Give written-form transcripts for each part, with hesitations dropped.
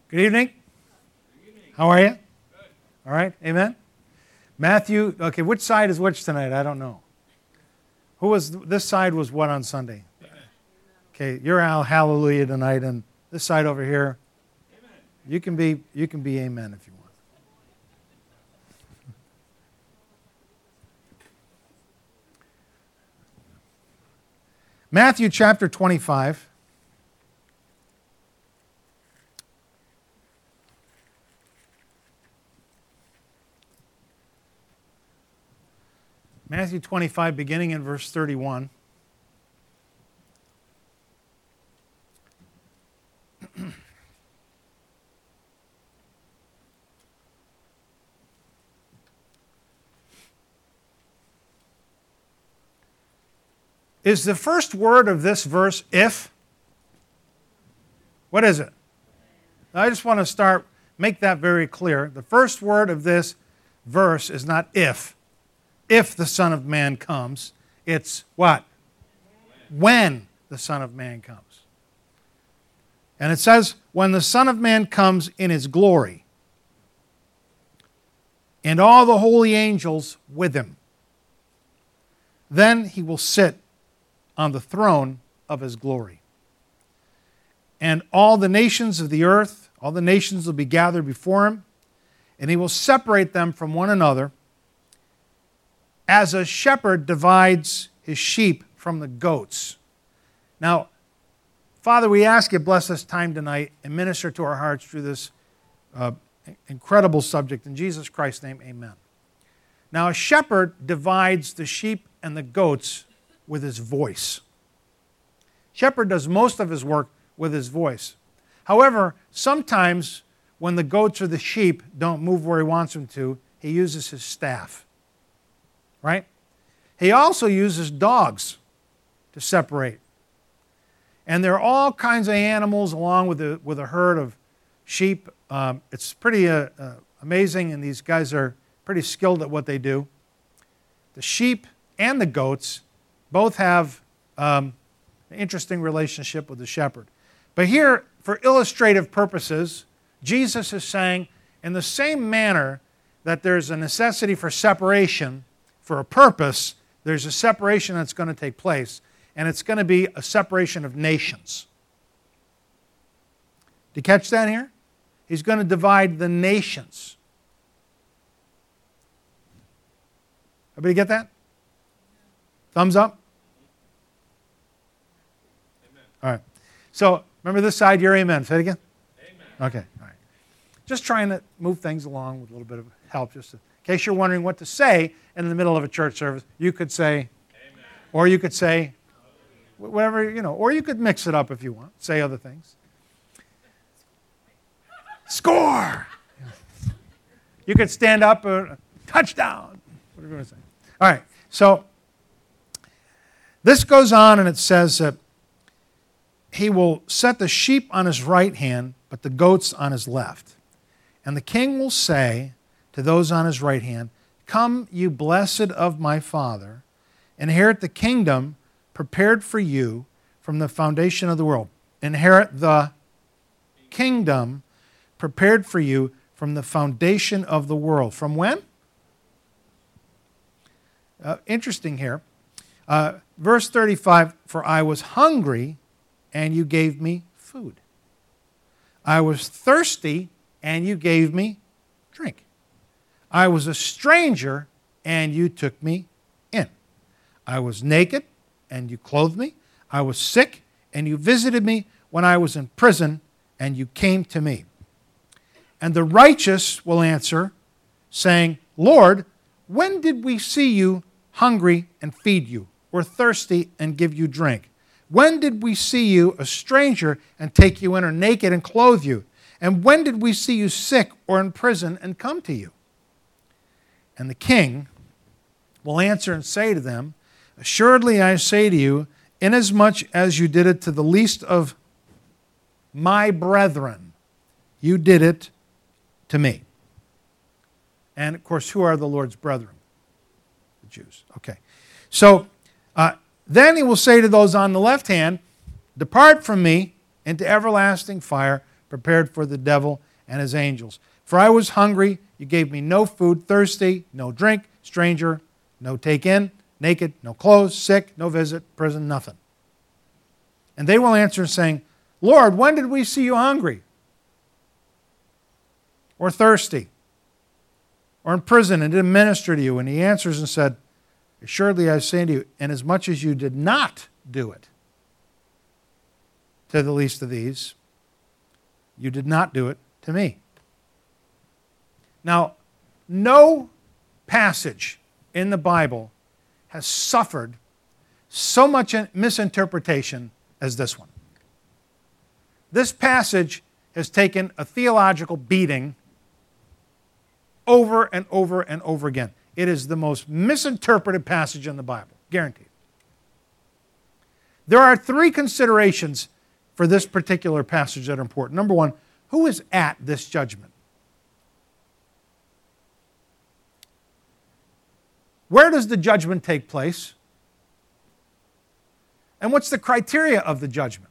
Good evening. How are you? Good. All right. Amen. Matthew. Okay, which side is which tonight? I don't know. This side was what on Sunday? Amen. Okay, you're hallelujah tonight, and this side over here, amen. You can be amen if you want. Matthew chapter 25. Matthew 25, beginning in verse 31. Is the first word of this verse if? What is it? I just want to make that very clear. The first word of this verse is not if. If the Son of Man comes, it's what? When the Son of Man comes. And it says, when the Son of Man comes in His glory, and all the holy angels with Him, then He will sit on the throne of His glory. And all the nations of the earth, all the nations will be gathered before Him, and He will separate them from one another, as a shepherd divides his sheep from the goats. Now, Father, we ask you bless this time tonight and minister to our hearts through this incredible subject. In Jesus Christ's name, amen. Now, a shepherd divides the sheep and the goats with his voice. Shepherd does most of his work with his voice. However, sometimes when the goats or the sheep don't move where he wants them to, he uses his staff. Right? He also uses dogs to separate. And there are all kinds of animals along with a herd of sheep. It's pretty amazing, and these guys are pretty skilled at what they do. The sheep and the goats both have an interesting relationship with the shepherd. But here, for illustrative purposes, Jesus is saying, in the same manner that there's a necessity for separation, for a purpose, there's a separation that's going to take place, and it's going to be a separation of nations. Did you catch that here? He's going to divide the nations. Everybody get that? Thumbs up? Amen. All right. So, remember this side, you're amen. Say it again? Amen. Okay, all right. Just trying to move things along with a little bit of help, just in case you're wondering what to say in the middle of a church service. You could say, amen. Or you could say, whatever, or you could mix it up if you want. Say other things. Score! You could stand up, touchdown, whatever you want to say. All right, so this goes on and it says that He will set the sheep on His right hand, but the goats on His left. And the king will say to those on His right hand, come, you blessed of my Father, inherit the kingdom prepared for you from the foundation of the world. Inherit the kingdom prepared for you from the foundation of the world. From when? Interesting here. Verse 35, for I was hungry, and you gave me food. I was thirsty, and you gave me drink. I was a stranger, and you took me in. I was naked, and you clothed me. I was sick, and you visited me. When I was in prison, and you came to me. And the righteous will answer, saying, Lord, when did we see you hungry and feed you, or thirsty and give you drink? When did we see you a stranger and take you in, or naked and clothe you? And when did we see you sick or in prison and come to you? And the king will answer and say to them, assuredly I say to you, inasmuch as you did it to the least of my brethren, you did it to me. And of course, who are the Lord's brethren? The Jews. Okay. So then He will say to those on the left hand, depart from me into everlasting fire, prepared for the devil and his angels. For I was hungry, you gave me no food, thirsty, no drink, stranger, no take in, naked, no clothes, sick, no visit, prison, nothing. And they will answer saying, Lord, when did we see you hungry? Or thirsty? Or in prison and didn't minister to you? And he answers and said, assuredly I say to you, inasmuch as you did not do it to the least of these, you did not do it to me. Now, no passage in the Bible has suffered so much misinterpretation as this one. This passage has taken a theological beating over and over and over again. It is the most misinterpreted passage in the Bible, guaranteed. There are three considerations for this particular passage that are important. Number one, who is at this judgment? Where does the judgment take place? And what's the criteria of the judgment?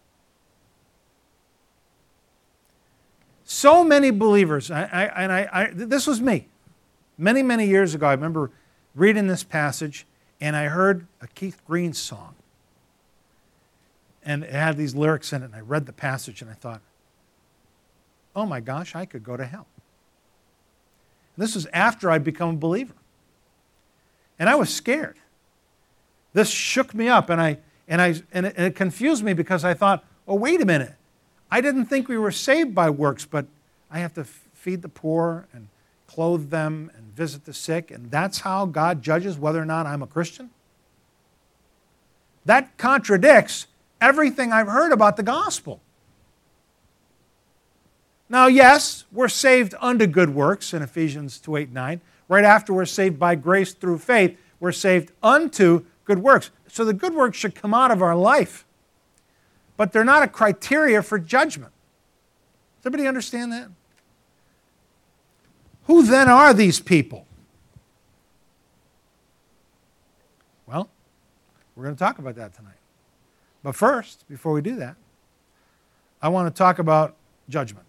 So many believers, this was me. Many, many years ago, I remember reading this passage, and I heard a Keith Green song. And it had these lyrics in it, and I read the passage, and I thought, oh my gosh, I could go to hell. And this was after I'd become a believer. And I was scared. This shook me up, and it confused me because I thought, oh, wait a minute. I didn't think we were saved by works, but I have to feed the poor and clothe them and visit the sick, and that's how God judges whether or not I'm a Christian? That contradicts everything I've heard about the gospel. Now, yes, we're saved unto good works in Ephesians 2:8-9. Right after we're saved by grace through faith, we're saved unto good works. So the good works should come out of our life. But they're not a criteria for judgment. Does everybody understand that? Who then are these people? Well, we're going to talk about that tonight. But first, before we do that, I want to talk about judgment.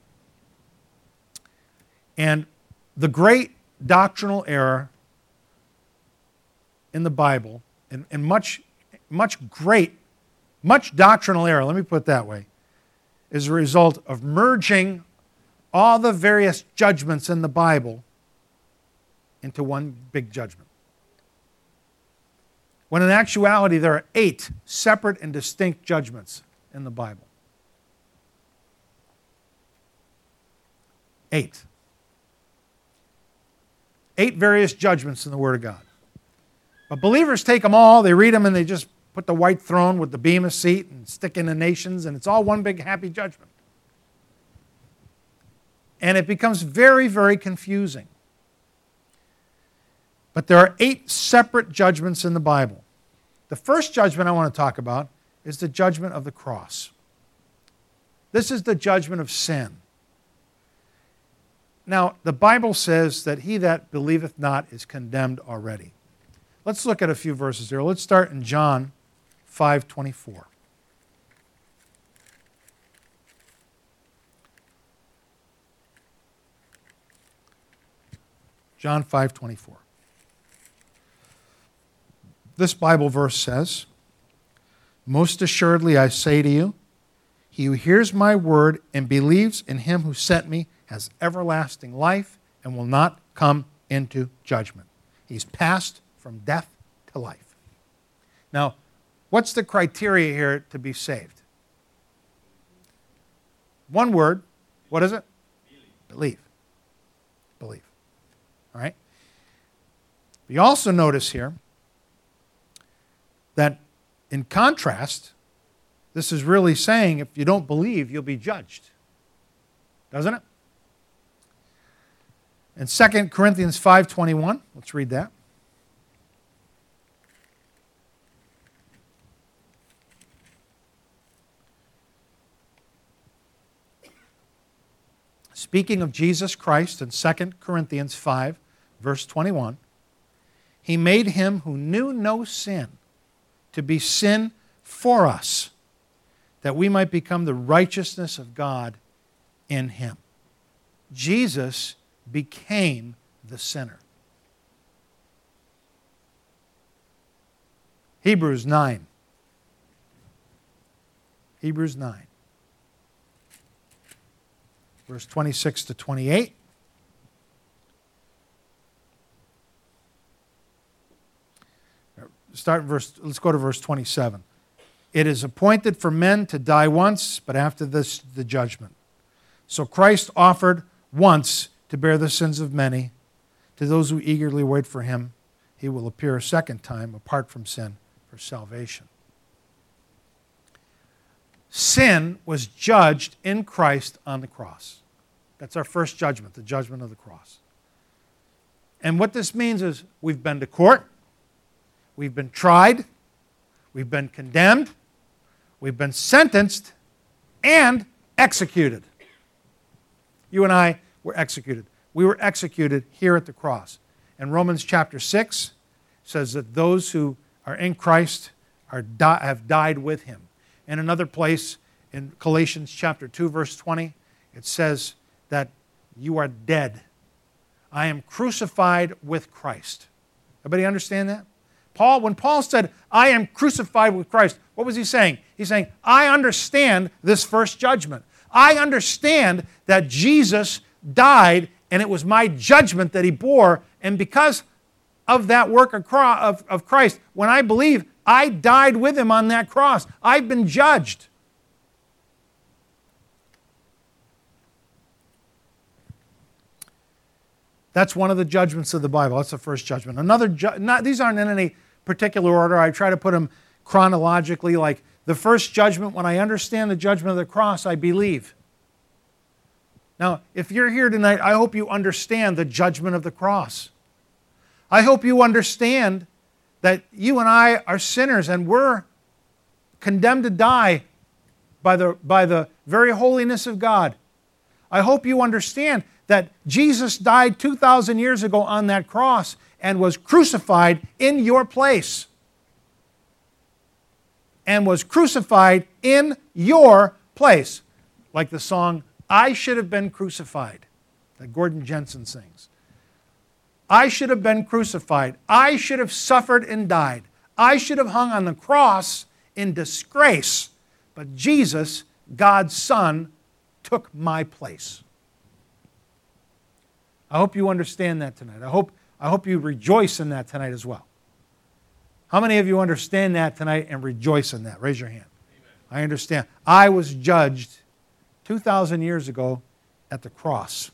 And the great doctrinal error in the Bible, and much doctrinal error, let me put it that way, is a result of merging all the various judgments in the Bible into one big judgment. When in actuality there are 8 separate and distinct judgments in the Bible. 8. 8 various judgments in the Word of God. But believers take them all, they read them, and they just put the white throne with the bema seat and stick in the nations, and it's all one big happy judgment. And it becomes very, very confusing. But there are 8 separate judgments in the Bible. The first judgment I want to talk about is the judgment of the cross. This is the judgment of sin. Now, the Bible says that he that believeth not is condemned already. Let's look at a few verses here. Let's start in John 5:24. John 5:24. This Bible verse says, most assuredly I say to you, he who hears my word and believes in him who sent me has everlasting life and will not come into judgment. He's passed from death to life. Now, what's the criteria here to be saved? One word. What is it? Believe. Believe. All right? You also notice here that in contrast, this is really saying if you don't believe, you'll be judged. Doesn't it? In 2 Corinthians 5:21, let's read that. Speaking of Jesus Christ in 2 Corinthians 5, verse 21, he made him who knew no sin to be sin for us, that we might become the righteousness of God in him. Jesus became the sinner. Hebrews 9. Hebrews 9. Verse 26 to 28. Let's go to verse 27. It is appointed for men to die once, but after this the judgment. So Christ offered once to bear the sins of many. To those who eagerly wait for him, he will appear a second time apart from sin for salvation. Sin was judged in Christ on the cross. That's our first judgment, the judgment of the cross. And what this means is we've been to court, we've been tried, we've been condemned, we've been sentenced, and executed. You and I were executed. We were executed here at the cross. And Romans chapter 6 says that those who are in Christ have died with him. In another place, in Galatians chapter 2, verse 20, it says that you are dead. I am crucified with Christ. Everybody understand that? When Paul said, I am crucified with Christ, what was he saying? He's saying, I understand this first judgment. I understand that Jesus died and it was my judgment that he bore. And because of that work of Christ, when I believe, I died with him on that cross. I've been judged. That's one of the judgments of the Bible. That's the first judgment. These aren't in any particular order. I try to put them chronologically. Like the first judgment, when I understand the judgment of the cross, I believe. Now, if you're here tonight, I hope you understand the judgment of the cross. I hope you understand that you and I are sinners and we're condemned to die by the very holiness of God. I hope you understand that Jesus died 2,000 years ago on that cross and was crucified in your place. And was crucified in your place. Like the song, I Should Have Been Crucified, that Gordon Jensen sings. I should have been crucified. I should have suffered and died. I should have hung on the cross in disgrace. But Jesus, God's Son, took my place. I hope you understand that tonight. I hope you rejoice in that tonight as well. How many of you understand that tonight and rejoice in that? Raise your hand. Amen. I understand. I was judged 2,000 years ago at the cross.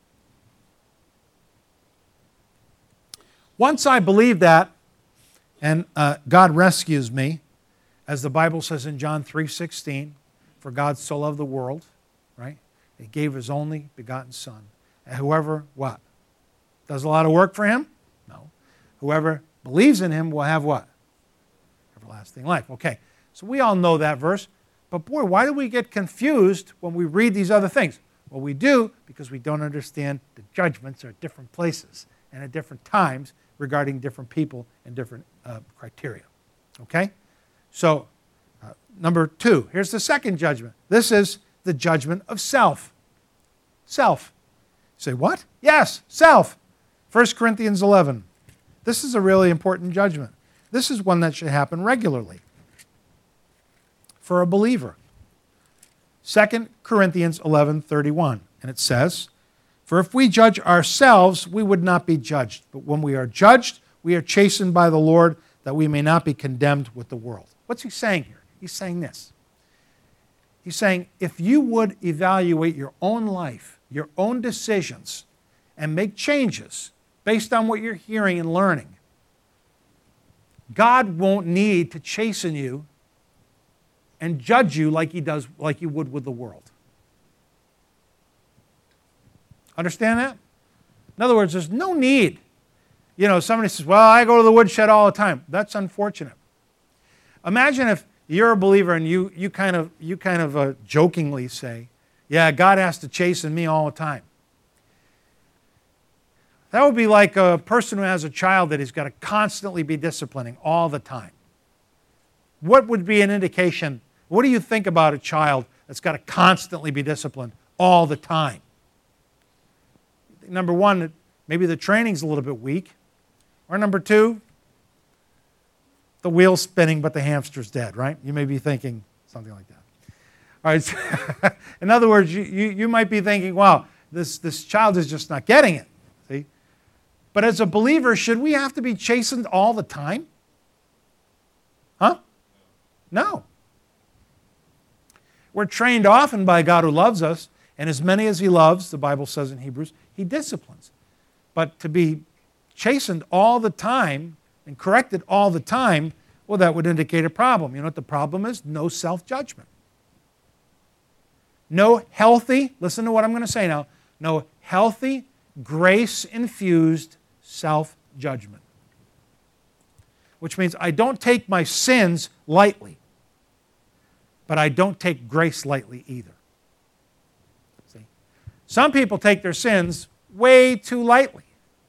Once I believe that, and God rescues me, as the Bible says in John 3:16, for God so loved the world, right? He gave his only begotten Son. And whoever, what? Does a lot of work for him? No. Whoever believes in him will have what? Everlasting life. Okay, so we all know that verse. But boy, why do we get confused when we read these other things? Well, we do because we don't understand the judgments are at different places and at different times regarding different people and different criteria. Okay? So, number 2, here's the second judgment. This is the judgment of self. Self. You say, what? Yes, self. 1 Corinthians 11. This is a really important judgment. This is one that should happen regularly for a believer. 2 Corinthians 11:31. And it says, for if we judge ourselves, we would not be judged. But when we are judged, we are chastened by the Lord, that we may not be condemned with the world. What's he saying here? He's saying this. He's saying, if you would evaluate your own life, your own decisions, and make changes based on what you're hearing and learning, God won't need to chasten you and judge you like he would with the world. Understand that? In other words, there's no need. Somebody says, well, I go to the woodshed all the time. That's unfortunate. Imagine if you're a believer and you kind of jokingly say, yeah, God has to chasten me all the time. That would be like a person who has a child that he's got to constantly be disciplining all the time. What would be an indication? What do you think about a child that's got to constantly be disciplined all the time. Number one, maybe the training's a little bit weak. Or number two, the wheel's spinning but the hamster's dead, right? You may be thinking something like that. All right. So in other words, you might be thinking, wow, this child is just not getting it. See? But as a believer, should we have to be chastened all the time? Huh? No. We're trained often by God who loves us, and as many as He loves, the Bible says in Hebrews, He disciplines. But to be chastened all the time and corrected all the time, well, that would indicate a problem. You know what the problem is? No self-judgment. No healthy, listen to what I'm going to say now, no healthy, grace-infused self-judgment. Which means I don't take my sins lightly, but I don't take grace lightly either. See? Some people take their sins way too lightly.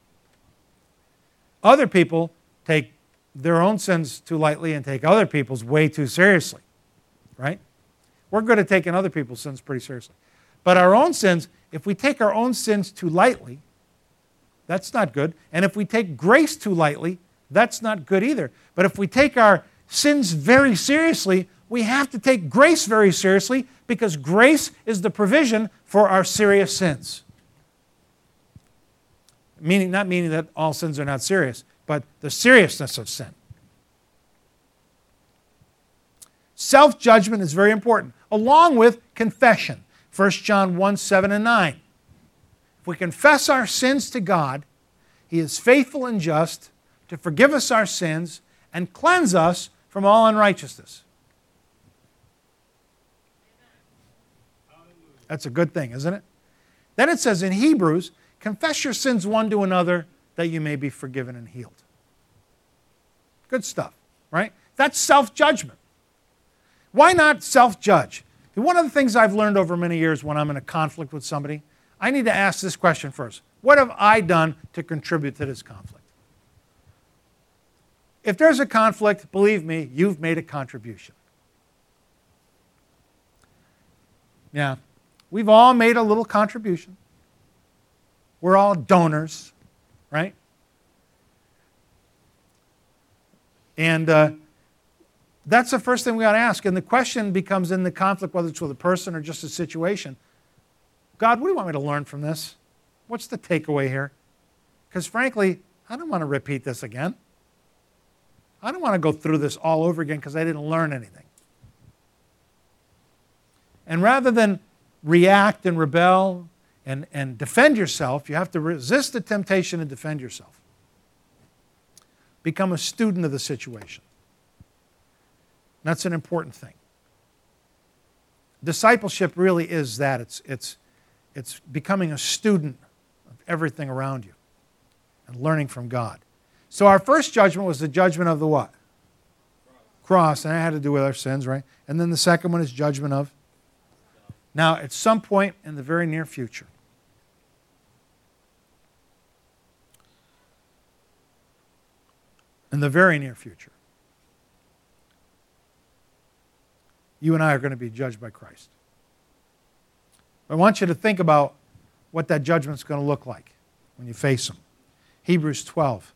Other people take their own sins too lightly and take other people's way too seriously. Right? We're good at taking other people's sins pretty seriously. But our own sins, if we take our own sins too lightly, that's not good. And if we take grace too lightly, that's not good either. But if we take our sins very seriously, we have to take grace very seriously because grace is the provision for our serious sins. Not meaning that all sins are not serious, but the seriousness of sin. Self-judgment is very important, along with confession. 1 John 1, 7 and 9. If we confess our sins to God, He is faithful and just to forgive us our sins and cleanse us from all unrighteousness. That's a good thing, isn't it? Then it says in Hebrews, confess your sins one to another that you may be forgiven and healed. Good stuff, right? That's self-judgment. Why not self-judge? One of the things I've learned over many years when I'm in a conflict with somebody, I need to ask this question first. What have I done to contribute to this conflict? If there's a conflict, believe me, you've made a contribution. Yeah, we've all made a little contribution. We're all donors, right? And that's the first thing we ought to ask. And the question becomes in the conflict, whether it's with a person or just a situation, God, what do you want me to learn from this? What's the takeaway here? Because frankly, I don't want to repeat this again. I don't want to go through this all over again because I didn't learn anything. And rather than react and rebel and defend yourself, you have to resist the temptation and defend yourself. Become a student of the situation. That's an important thing. Discipleship really is that. It's becoming a student of everything around you and learning from God. So our first judgment was the judgment of the what? Cross. And that had to do with our sins, right? And then the second one is judgment of? Now, at some point in the very near future, you and I are going to be judged by Christ. I want you to think about what that judgment's going to look like when you face Him. Hebrews 12.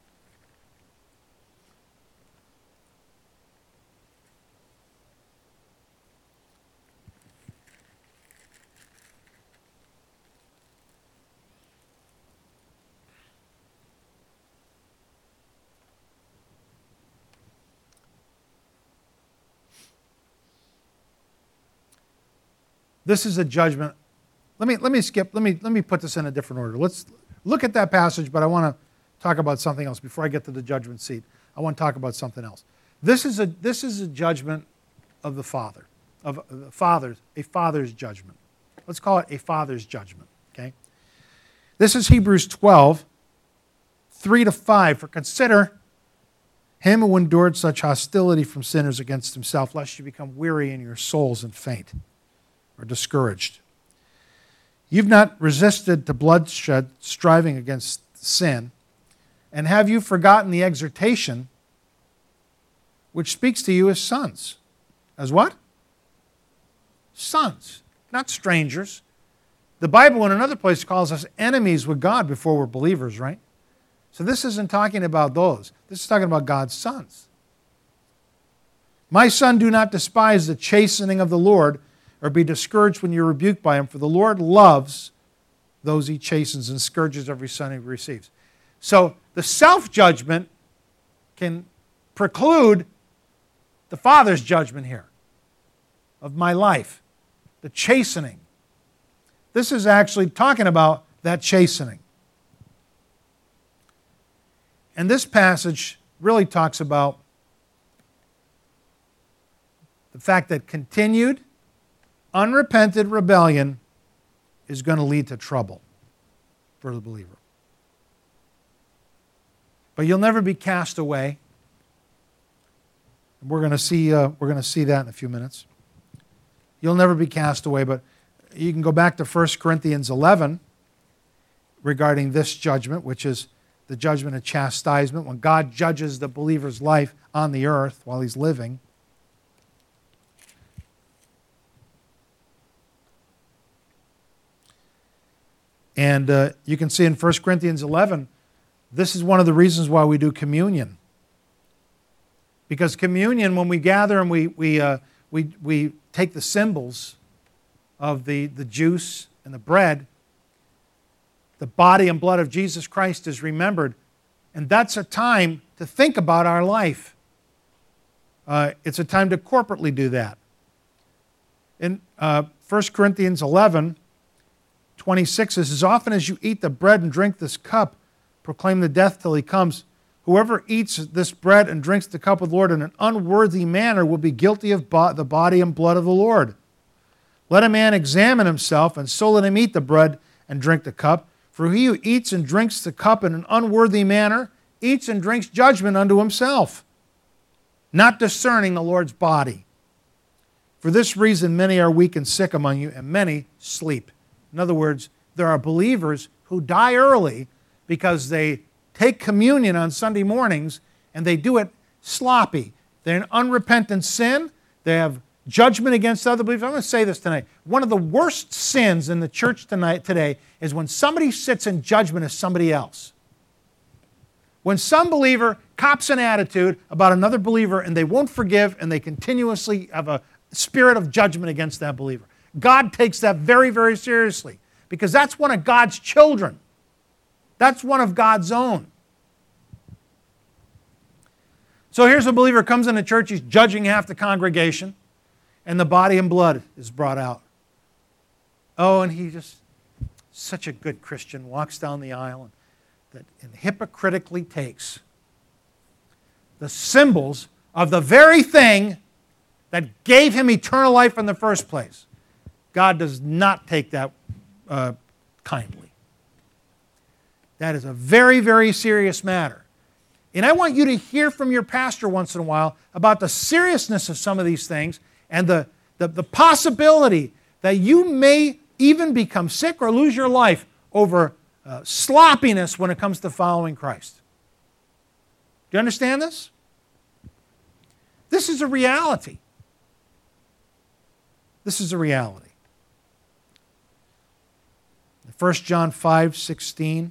This is a judgment. Let me put this in a different order. Let's look at that passage, but I want to talk about something else before I get to the judgment seat. I want to talk about something else. This is a judgment of the Father, a father's judgment. Let's call it a father's judgment. Okay. This is Hebrews 12, 3-5. For consider him who endured such hostility from sinners against himself, lest you become weary in your souls and faint or discouraged. You've not resisted to bloodshed, striving against sin. And have you forgotten the exhortation which speaks to you as sons? As what? Sons, not strangers. The Bible in another place calls us enemies with God before we're believers, right? So this isn't talking about those. This is talking about God's sons. My son, do not despise the chastening of the Lord, or be discouraged when you're rebuked by him, for the Lord loves those he chastens and scourges every son he receives. So the self-judgment can preclude the Father's judgment here of my life, the chastening. This is actually talking about that chastening. And this passage really talks about the fact that continued, unrepented rebellion is going to lead to trouble for the believer. But you'll never be cast away. We're going to see that in a few minutes. You'll never be cast away, but you can go back to 1 Corinthians 11 regarding this judgment, which is the judgment of chastisement, when God judges the believer's life on the earth while he's living. And you can see in 1 Corinthians 11, this is one of the reasons why we do communion. Because communion, when we gather and we take the symbols of the juice and the bread, the body and blood of Jesus Christ is remembered. And that's a time to think about our life. It's a time to corporately do that. In 1 Corinthians 11, 26 says, as often as you eat the bread and drink this cup, proclaim the death till he comes. Whoever eats this bread and drinks the cup of the Lord in an unworthy manner will be guilty of the body and blood of the Lord. Let a man examine himself, and so let him eat the bread and drink the cup. For he who eats and drinks the cup in an unworthy manner eats and drinks judgment unto himself, not discerning the Lord's body. For this reason many are weak and sick among you, and many sleep. In other words, there are believers who die early because they take communion on Sunday mornings and they do it sloppy. They're in unrepentant sin. They have judgment against other believers. I'm going to say this tonight. One of the worst sins in the church today is when somebody sits in judgment of somebody else. When some believer cops an attitude about another believer and they won't forgive and they continuously have a spirit of judgment against that believer. God takes that very, very seriously because that's one of God's children. That's one of God's own. So here's a believer comes into church, he's judging half the congregation, and the body and blood is brought out. Oh, and he just, such a good Christian, walks down the aisle and hypocritically takes the symbols of the very thing that gave him eternal life in the first place. God does not take that kindly. That is a very, very serious matter. And I want you to hear from your pastor once in a while about the seriousness of some of these things and the possibility that you may even become sick or lose your life over sloppiness when it comes to following Christ. Do you understand this? This is a reality. This is a reality. 1 John 5:16.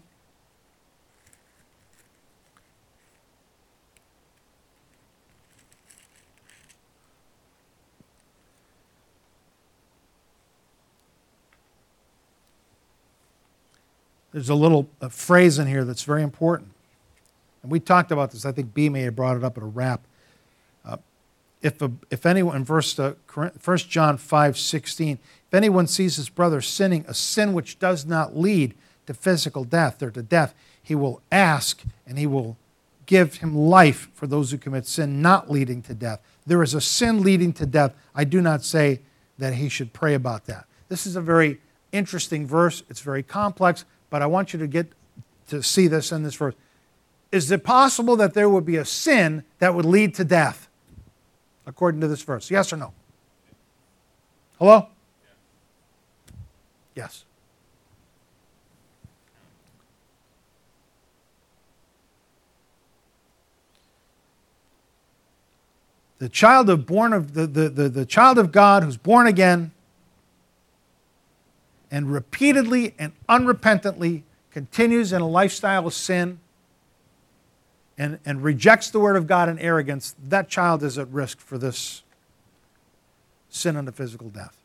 There's a little phrase in here that's very important. And we talked about this. I think B may have brought it up at a wrap. If anyone, in 1 John 5:16, if anyone sees his brother sinning, a sin which does not lead to physical death or to death, he will ask and he will give him life for those who commit sin not leading to death. There is a sin leading to death. I do not say that he should pray about that. This is a very interesting verse. It's very complex, but I want you to get to see this in this verse. Is it possible that there would be a sin that would lead to death? According to this verse. Yes or no? Hello? Yes. The child of God who's born again and repeatedly and unrepentantly continues in a lifestyle of sin and rejects the Word of God in arrogance, that child is at risk for this sin unto physical death.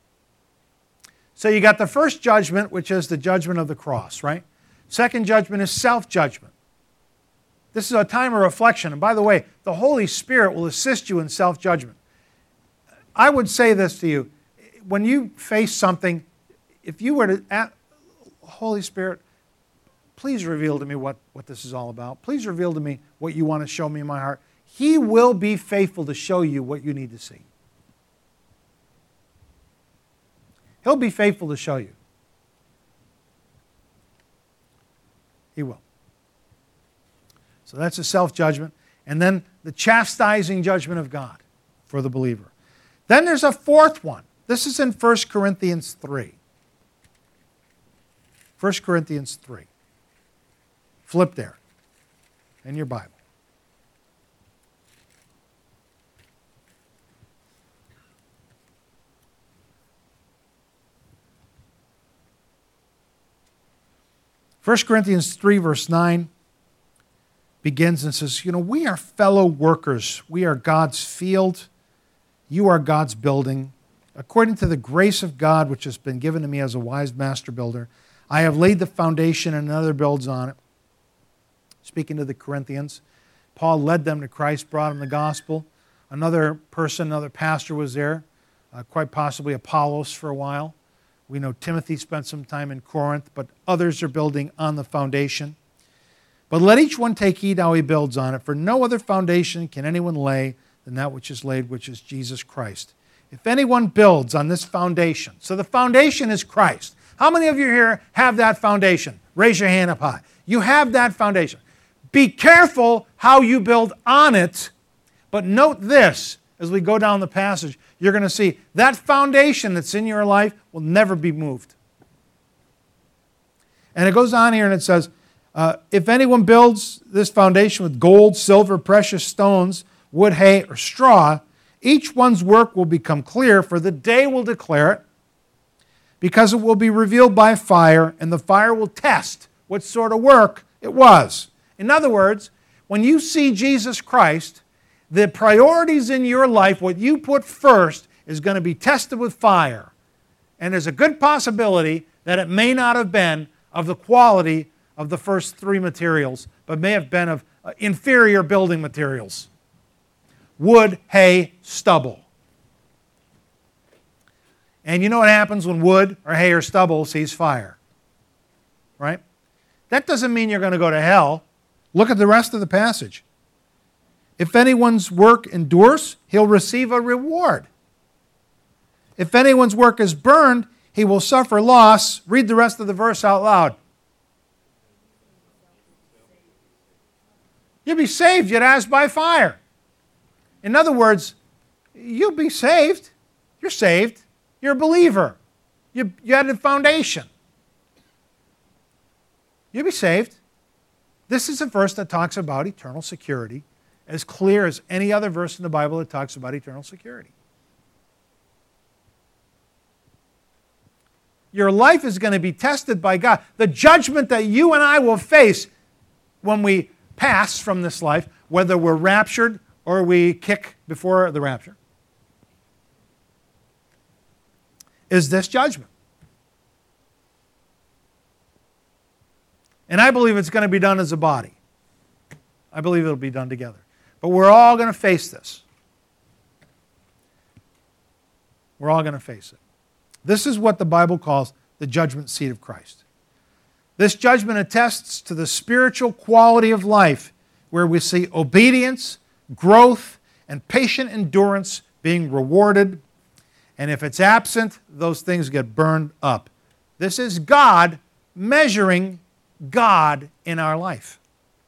So you got the first judgment, which is the judgment of the cross, right? Second judgment is self-judgment. This is a time of reflection. And by the way, the Holy Spirit will assist you in self-judgment. I would say this to you. When you face something, if you were to ask, Holy Spirit, please reveal to me what this is all about. Please reveal to me what you want to show me in my heart. He will be faithful to show you what you need to see. He'll be faithful to show you. He will. So that's a self-judgment. And then the chastising judgment of God for the believer. Then there's a fourth one. This is in 1 Corinthians 3. 1 Corinthians 3. Flip there in your Bible. First Corinthians 3 verse 9 begins and says, we are fellow workers. We are God's field. You are God's building. According to the grace of God which has been given to me as a wise master builder, I have laid the foundation and another builds on it. Speaking to the Corinthians, Paul led them to Christ, brought them the gospel. Another person, another pastor was there, quite possibly Apollos for a while. We know Timothy spent some time in Corinth, but others are building on the foundation. But let each one take heed how he builds on it, for no other foundation can anyone lay than that which is laid, which is Jesus Christ. If anyone builds on this foundation, so the foundation is Christ. How many of you here have that foundation? Raise your hand up high. You have that foundation. Be careful how you build on it, but note this, as we go down the passage, you're going to see that foundation that's in your life will never be moved. And it goes on here and it says, if anyone builds this foundation with gold, silver, precious stones, wood, hay, or straw, each one's work will become clear, for the day will declare it, because it will be revealed by fire, and the fire will test what sort of work it was. In other words, when you see Jesus Christ, the priorities in your life, what you put first, is going to be tested with fire. And there's a good possibility that it may not have been of the quality of the first three materials, but may have been of inferior building materials. Wood, hay, stubble. And you know what happens when wood or hay or stubble sees fire? Right? That doesn't mean you're going to go to hell. Look at the rest of the passage. If anyone's work endures, he'll receive a reward. If anyone's work is burned, he will suffer loss. Read the rest of the verse out loud. You'll be saved, yet as by fire. In other words, you'll be saved. You're saved. You're a believer. You had a foundation. You'll be saved. This is a verse that talks about eternal security, as clear as any other verse in the Bible that talks about eternal security. Your life is going to be tested by God. The judgment that you and I will face when we pass from this life, whether we're raptured or we kick before the rapture, is this judgment. And I believe it's going to be done as a body. I believe it'll be done together. But we're all going to face this. We're all going to face it. This is what the Bible calls the judgment seat of Christ. This judgment attests to the spiritual quality of life where we see obedience, growth, and patient endurance being rewarded. And if it's absent, those things get burned up. This is God measuring God in our life.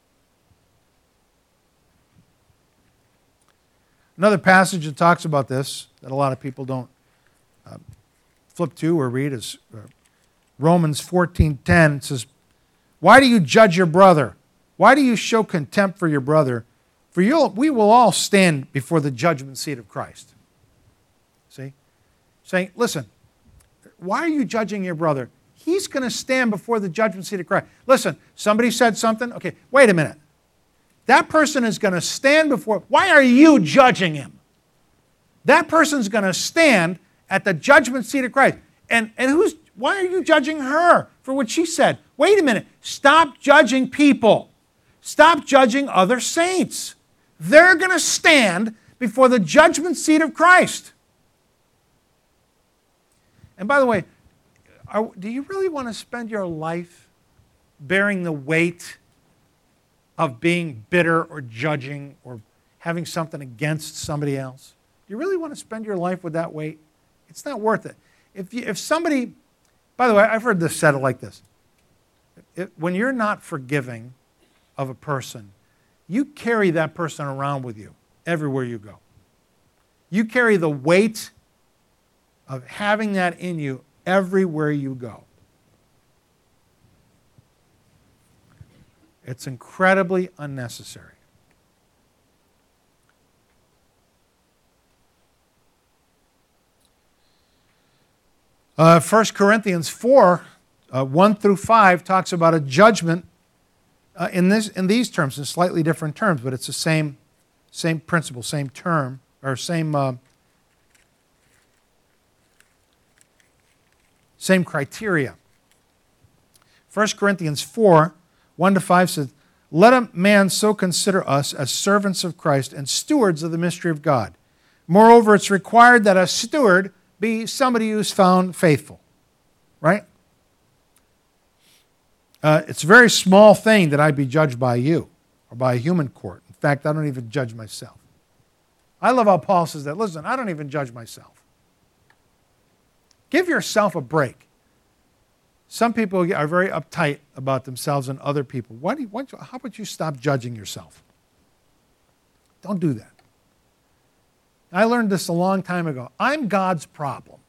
Another passage that talks about this, that a lot of people don't flip to or read, is Romans 14:10. It says, "Why do you judge your brother? Why do you show contempt for your brother? For we will all stand before the judgment seat of Christ." See? Saying, listen, why are you judging your brother? He's going to stand before the judgment seat of Christ. Listen, somebody said something. Okay, wait a minute. That person is going to stand before. Why are you judging him? That person's going to stand at the judgment seat of Christ. And why are you judging her for what she said? Wait a minute. Stop judging people. Stop judging other saints. They're going to stand before the judgment seat of Christ. And by the way, do you really want to spend your life bearing the weight of being bitter or judging or having something against somebody else? Do you really want to spend your life with that weight? It's not worth it. If somebody, by the way, I've heard this said like this. When you're not forgiving of a person, you carry that person around with you everywhere you go. You carry the weight of having that in you everywhere you go. It's incredibly unnecessary. 1 Corinthians 4, 1 through 5 talks about a judgment in these terms, in slightly different terms, but it's the same principle, same term, or same criteria. 1 Corinthians 4, 1 to 5 says, "Let a man so consider us as servants of Christ and stewards of the mystery of God. Moreover, it's required that a steward be somebody who's found faithful." Right? It's a very small thing that I be judged by you or by a human court. In fact, I don't even judge myself. I love how Paul says that. Listen, I don't even judge myself. Give yourself a break. Some people are very uptight about themselves and other people. How about you stop judging yourself? Don't do that. I learned this a long time ago. I'm God's problem.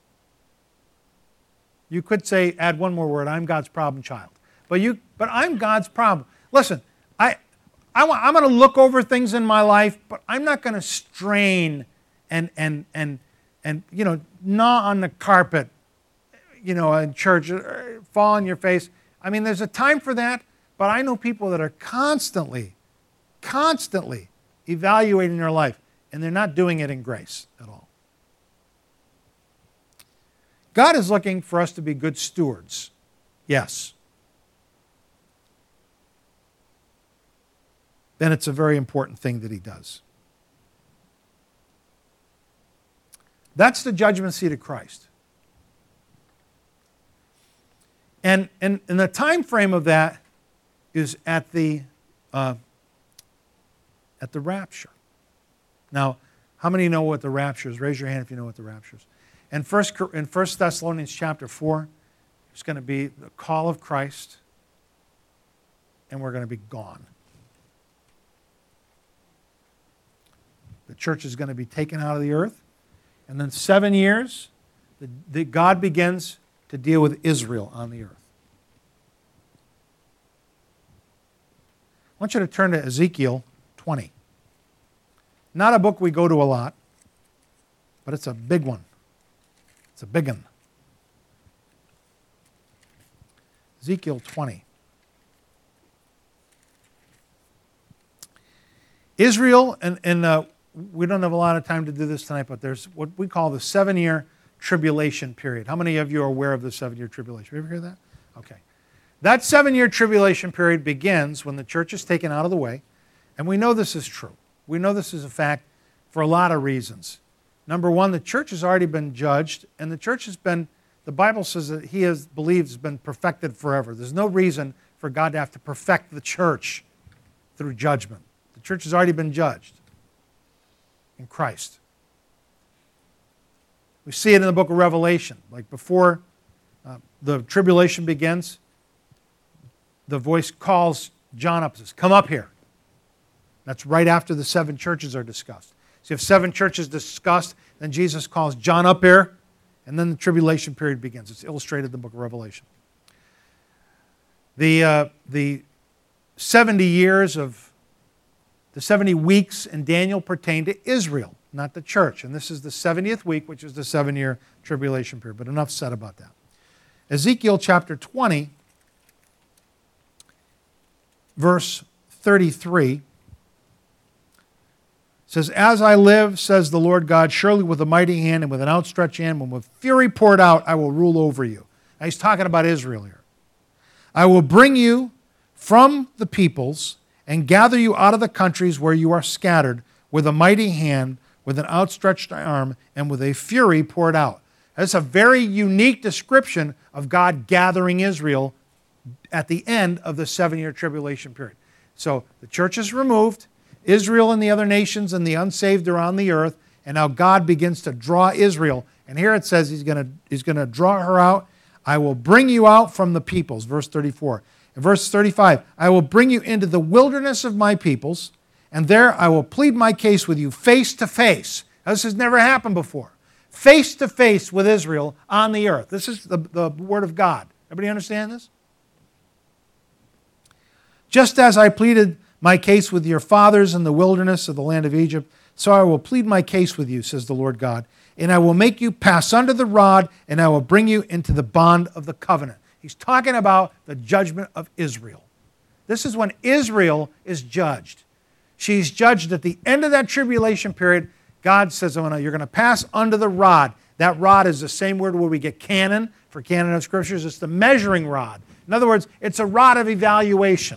You could say, add one more word, I'm God's problem child. But I'm God's problem. Listen, I'm going to look over things in my life, but I'm not going to strain and gnaw on the carpet, in church, fall on your face. I mean, there's a time for that, but I know people that are constantly evaluating their life, and they're not doing it in grace at all. God is looking for us to be good stewards. Yes. Then it's a very important thing that he does. That's the judgment seat of Christ. And the time frame of that is at the rapture. Now, how many know what the rapture is? Raise your hand if you know what the rapture is. In 1 Thessalonians chapter 4, it's going to be the call of Christ, and we're going to be gone. The church is going to be taken out of the earth, and then 7 years, God begins to deal with Israel on the earth. I want you to turn to Ezekiel 20. Not a book we go to a lot, but it's a big one. It's a big one. Ezekiel 20. Israel, and we don't have a lot of time to do this tonight, but there's what we call the 7-year tribulation period. How many of you are aware of the 7-year tribulation? You ever hear that? Okay. That 7-year tribulation period begins when the church is taken out of the way, and we know this is true. We know this is a fact for a lot of reasons. Number one, the church has already been judged, and the church has been, the Bible says that he believes has been perfected forever. There's no reason for God to have to perfect the church through judgment. The church has already been judged in Christ. We see it in the book of Revelation. Like before the tribulation begins, the voice calls John up and says, "Come up here." That's right after the 7 churches are discussed. So if 7 churches discussed, then Jesus calls John up here, and then the tribulation period begins. It's illustrated in the book of Revelation. The 70 years of the 70 weeks in Daniel pertain to Israel. not the church. And this is the 70th week, which is the 7-year tribulation period. But enough said about that. Ezekiel chapter 20, verse 33 says, "As I live, says the Lord God, surely with a mighty hand and with an outstretched hand and with fury poured out, I will rule over you." Now he's talking about Israel here. "I will bring you from the peoples and gather you out of the countries where you are scattered with a mighty hand, with an outstretched arm, and with a fury poured out." That's a very unique description of God gathering Israel at the end of the 7-year tribulation period. So the church is removed, Israel and the other nations and the unsaved are on the earth, and now God begins to draw Israel. And here it says he's going to draw her out. "I will bring you out from the peoples," verse 34. In verse 35, "I will bring you into the wilderness of my peoples, and there I will plead my case with you face to face." Now, this has never happened before. Face to face with Israel on the earth. This is the word of God. Everybody understand this? "Just as I pleaded my case with your fathers in the wilderness of the land of Egypt, so I will plead my case with you, says the Lord God. And I will make you pass under the rod, and I will bring you into the bond of the covenant." He's talking about the judgment of Israel. This is when Israel is judged. She's judged at the end of that tribulation period. God says, "You're going to pass under the rod." That rod is the same word where we get canon, for canon of scriptures. It's the measuring rod. In other words, it's a rod of evaluation.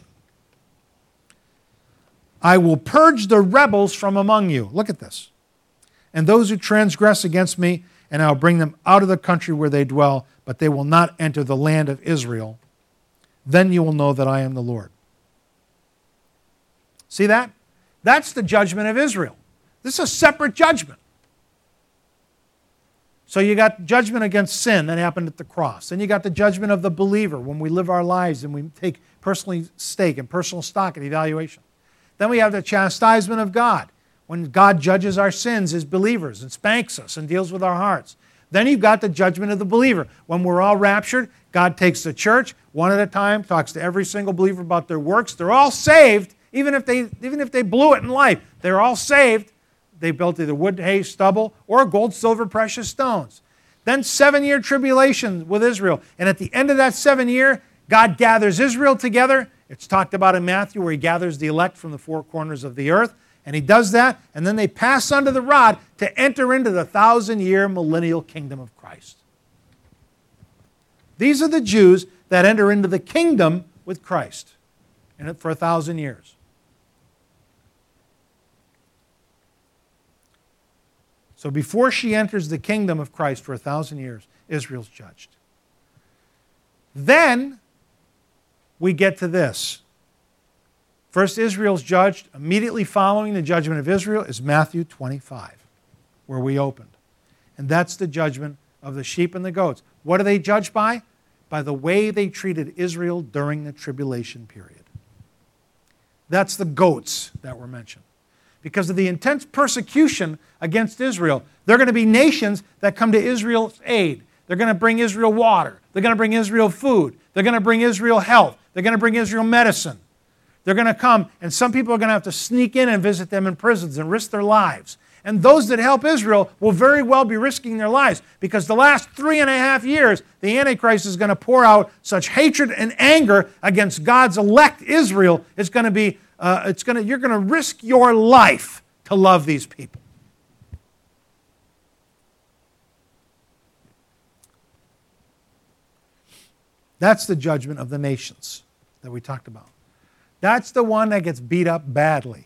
"I will purge the rebels from among you." Look at this. "And those who transgress against me, and I will bring them out of the country where they dwell, but they will not enter the land of Israel. Then you will know that I am the Lord." See that? That's the judgment of Israel. This is a separate judgment. So you got judgment against sin that happened at the cross. Then you got the judgment of the believer when we live our lives and we take personal stake and personal stock and evaluation. Then we have the chastisement of God when God judges our sins as believers and spanks us and deals with our hearts. Then you've got the judgment of the believer. When we're all raptured, God takes the church one at a time, talks to every single believer about their works. They're all saved, even if they blew it in life. They're all saved. They built either wood, hay, stubble, or gold, silver, precious stones. Then 7-year tribulation with Israel. And at the end of that 7-year, God gathers Israel together. It's talked about in Matthew where he gathers the elect from the 4 corners of the earth. And he does that, and then they pass under the rod to enter into the 1,000-year millennial kingdom of Christ. These are the Jews that enter into the kingdom with Christ and for 1,000 years. So before she enters the kingdom of Christ for 1,000 years, Israel's judged. Then we get to this. First, Israel's judged. Immediately following the judgment of Israel is Matthew 25, where we opened. And that's the judgment of the sheep and the goats. What are they judged by? By the way they treated Israel during the tribulation period. That's the goats that were mentioned. Because of the intense persecution against Israel, there are going to be nations that come to Israel's aid. They're going to bring Israel water. They're going to bring Israel food. They're going to bring Israel health. They're going to bring Israel medicine. They're going to come, and some people are going to have to sneak in and visit them in prisons and risk their lives. And those that help Israel will very well be risking their lives, because the last 3.5 years, the Antichrist is going to pour out such hatred and anger against God's elect Israel. It's going to be, you're going to risk your life to love these people. That's the judgment of the nations that we talked about. That's the one that gets beat up badly.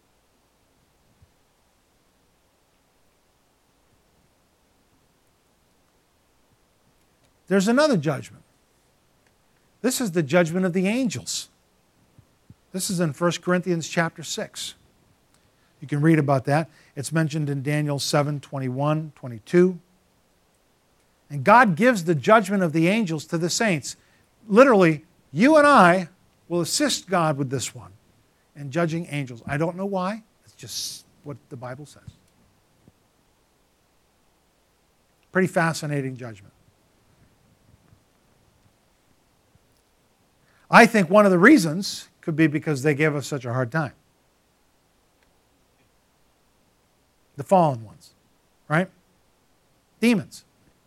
There's another judgment. This is the judgment of the angels. This is in 1 Corinthians chapter 6. You can read about that. It's mentioned in Daniel 7, 21, 22. And God gives the judgment of the angels to the saints. Literally, you and I will assist God with this one in judging angels. I don't know why. It's just what the Bible says. Pretty fascinating judgment. I think one of the reasons could be because they gave us such a hard time. The fallen ones, right? Demons.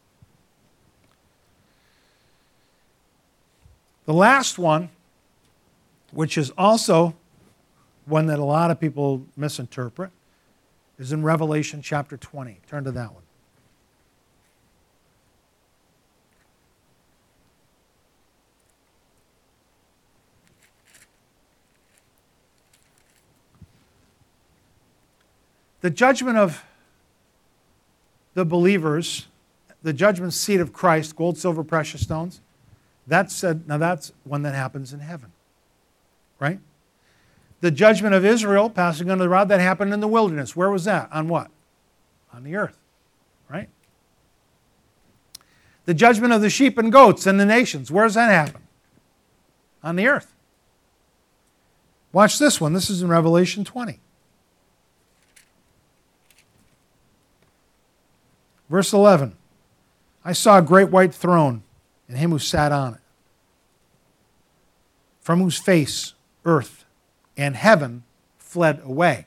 The last one, which is also one that a lot of people misinterpret, is in Revelation chapter 20. Turn to that one. The judgment of the believers, the judgment seat of Christ, gold, silver, precious stones, that's one that happens in heaven, right? The judgment of Israel, passing under the rod, that happened in the wilderness. Where was that? On what? On the earth, right? The judgment of the sheep and goats and the nations, where does that happen? On the earth. Watch this one. This is in Revelation 20. Verse 11. I saw a great white throne and him who sat on it, from whose face earth and heaven fled away,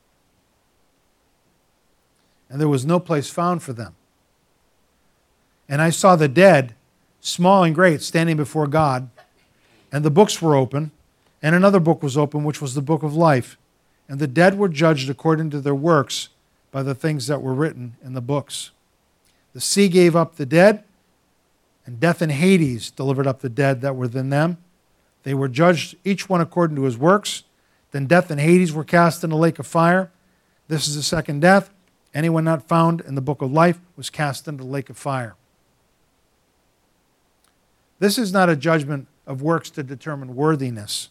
and there was no place found for them. And I saw the dead, small and great, standing before God, and the books were open, and another book was open, which was the book of life. And the dead were judged according to their works by the things that were written in the books. The sea gave up the dead, and death and Hades delivered up the dead that were within them. They were judged, each one according to his works. Then death and Hades were cast in the lake of fire. This is the second death. Anyone not found in the book of life was cast into the lake of fire. This is not a judgment of works to determine worthiness.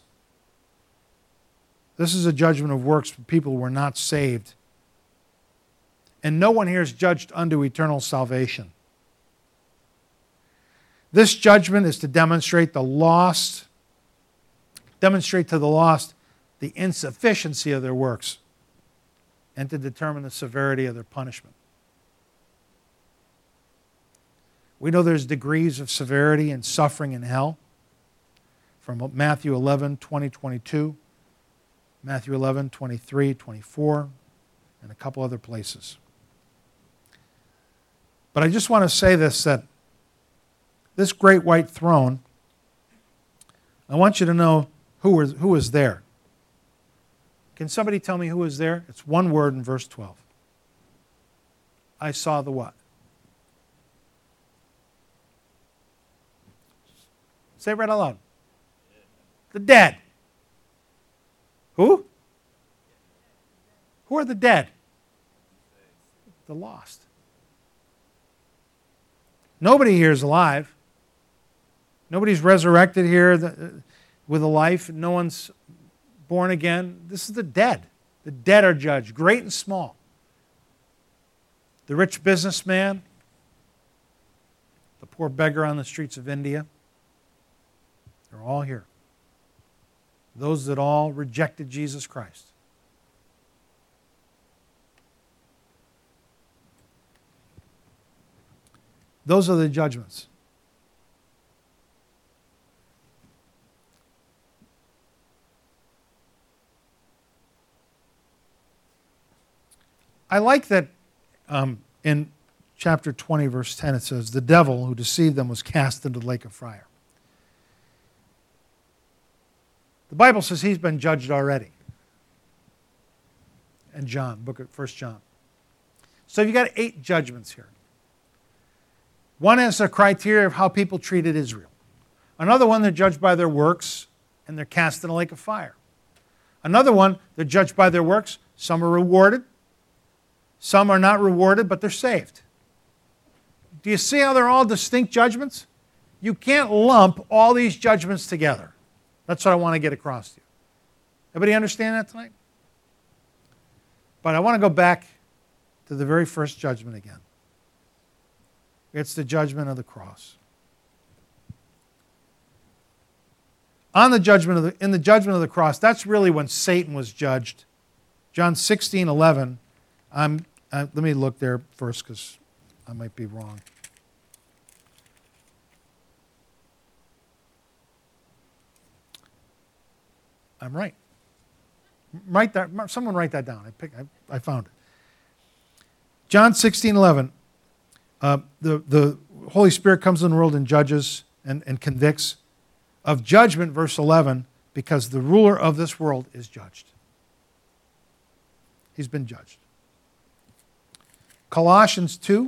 This is a judgment of works for people who were not saved. And no one here is judged unto eternal salvation. This judgment is to demonstrate to the lost the insufficiency of their works and to determine the severity of their punishment. We know there's degrees of severity and suffering in hell from Matthew 11, 20, 22, Matthew 11, 23, 24, and a couple other places. But I just want to say this, that this great white throne, I want you to know who was there. Can somebody tell me who was there? It's one word in verse 12. I saw the what? Say it right out loud. The dead. Who? Who are the dead? The lost. Nobody here is alive. Nobody's resurrected here with a life. No one's born again. This is the dead. The dead are judged, great and small. The rich businessman, the poor beggar on the streets of India, they're all here. Those that all rejected Jesus Christ. Those are the judgments. I like that in chapter 20, verse 10, it says, the devil who deceived them was cast into the lake of fire. The Bible says he's been judged already. In John, book of 1 John. So you've got 8 judgments here. One is a criteria of how people treated Israel. Another one, they're judged by their works, and they're cast in a lake of fire. Another one, they're judged by their works. Some are rewarded. Some are not rewarded, but they're saved. Do you see how they're all distinct judgments? You can't lump all these judgments together. That's what I want to get across to you. Everybody understand that tonight? But I want to go back to the very first judgment again. It's the judgment of the cross. In the judgment of the cross, that's really when Satan was judged. John 16:11. Let me look there first because I might be wrong. I'm right. Someone write that down. I found it. John 16:11. The Holy Spirit comes in the world and judges and convicts. Of judgment, verse 11, because the ruler of this world is judged. He's been judged. Colossians 2.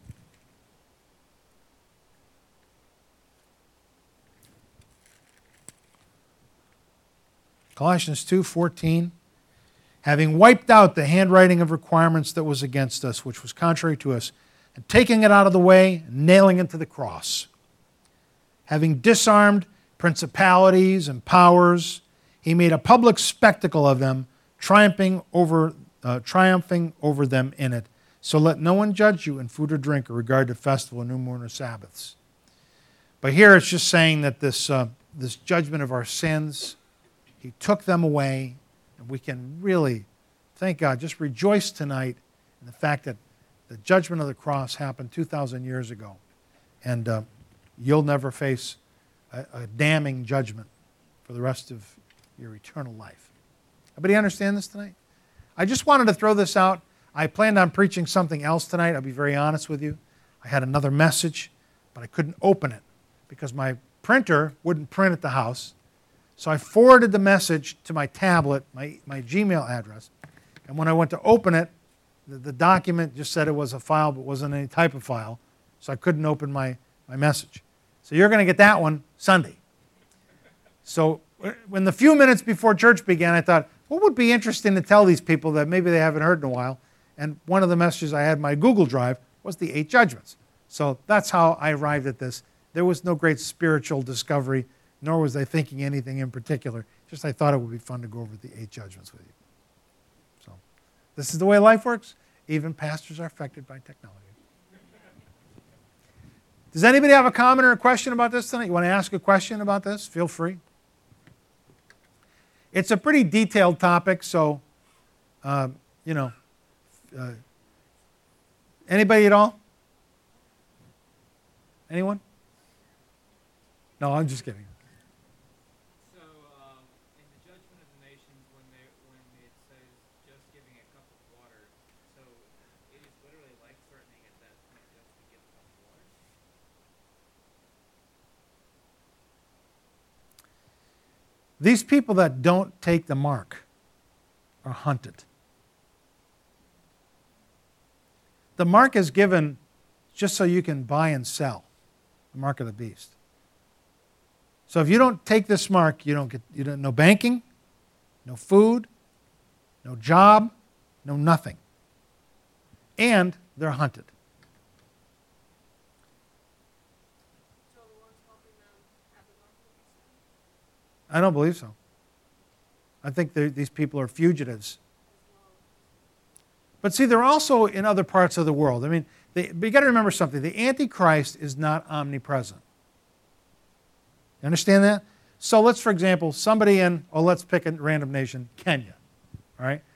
Colossians 2:14. Having wiped out the handwriting of requirements that was against us, which was contrary to us, and taking it out of the way, nailing it to the cross. Having disarmed principalities and powers, he made a public spectacle of them, triumphing over them in it. So let no one judge you in food or drink or regard to festival, new moon, or Sabbaths. But here it's just saying that this judgment of our sins, he took them away, and we can really, thank God, just rejoice tonight in the fact that the judgment of the cross happened 2,000 years ago. And you'll never face a damning judgment for the rest of your eternal life. Everybody understand this tonight? I just wanted to throw this out. I planned on preaching something else tonight. I'll be very honest with you. I had another message, but I couldn't open it because my printer wouldn't print at the house. So I forwarded the message to my tablet, my Gmail address. And when I went to open it, the document just said it was a file, but wasn't any type of file. So I couldn't open my message. So you're going to get that one Sunday. So when the few minutes before church began, I thought, what would be interesting to tell these people that maybe they haven't heard in a while? And one of the messages I had in my Google Drive was the 8 judgments. So that's how I arrived at this. There was no great spiritual discovery, nor was I thinking anything in particular. Just I thought it would be fun to go over the 8 judgments with you. So this is the way life works. Even pastors are affected by technology. Does anybody have a comment or a question about this tonight? You want to ask a question about this? Feel free. It's a pretty detailed topic, so, anybody at all? Anyone? No, I'm just kidding. So, in the judgment of the nations, when it says just giving a cup of water, so it is literally life threatening at that point just to give a cup of water. These people that don't take the mark are hunted. The mark is given just so you can buy and sell, the mark of the beast. So if you don't take this mark, you don't no banking, no food, no job, no nothing. And they're hunted. So the ones helping them have the mark of the beast? I don't believe so. I think these people are fugitives. But see, they're also in other parts of the world. I mean, but you got to remember something. The Antichrist is not omnipresent. You understand that? So let's, for example, somebody in, let's pick a random nation, Kenya. All right?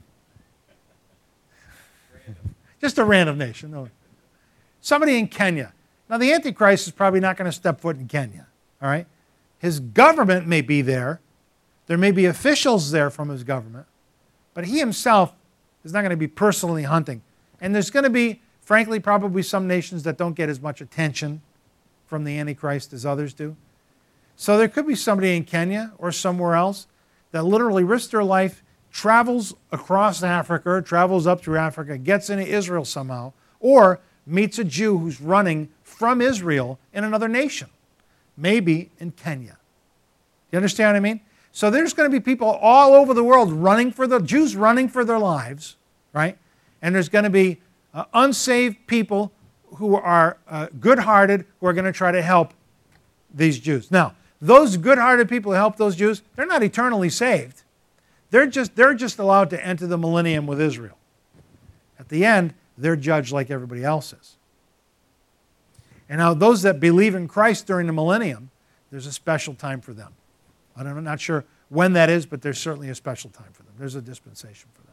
Just a random nation. No. Somebody in Kenya. Now, the Antichrist is probably not going to step foot in Kenya. All right? His government may be there. There may be officials there from his government. But he himself is not going to be personally hunting. And there's going to be, frankly, probably some nations that don't get as much attention from the Antichrist as others do. So there could be somebody in Kenya or somewhere else that literally risks their life, travels across Africa, travels up through Africa, gets into Israel somehow, or meets a Jew who's running from Israel in another nation, maybe in Kenya. You understand what I mean? So there's going to be people all over the world Jews running for their lives, right? And there's going to be unsaved people who are good-hearted who are going to try to help these Jews. Now, those good-hearted people who help those Jews, they're not eternally saved. They're just allowed to enter the millennium with Israel. At the end, they're judged like everybody else is. And now those that believe in Christ during the millennium, there's a special time for them. I'm not sure when that is, but there's certainly a special time for them. There's a dispensation for them.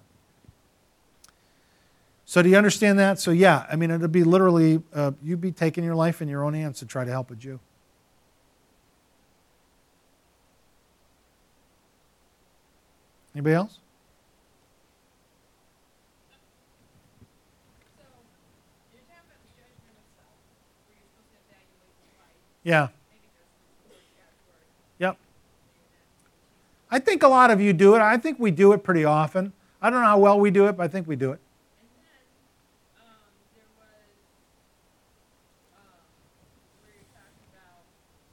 So do you understand that? So yeah, I mean, it'll be literally, you'd be taking your life in your own hands to try to help a Jew. Anybody else? So Yeah. maybe just support God's word. Yep. Maybe that's I think a lot of you do it. I think we do it pretty often. I don't know how well we do it, but I think we do it. And then there was where you're talking about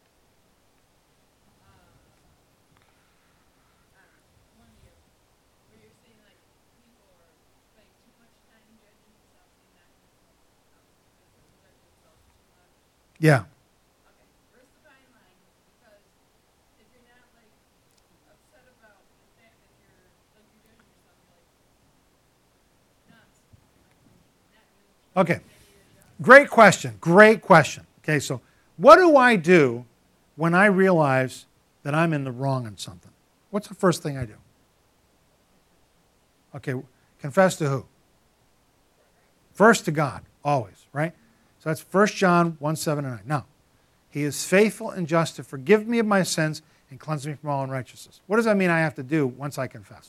I don't know, one of you where you're saying like people are spending too much time judging themselves and not judge themselves too much. Yeah. Okay, where's the fine line? Because if you're not like upset about the fact that you're like you're judging yourself, you're like nuts. Not doing Okay. maybe your job. Great question. Great question. Okay, so what do I do when I realize that I'm in the wrong on something? What's the first thing I do? Okay, confess to who? First to God, always, right? So that's 1 John 1, 7 and 9. Now, he is faithful and just to forgive me of my sins and cleanse me from all unrighteousness. What does that mean I have to do once I confess?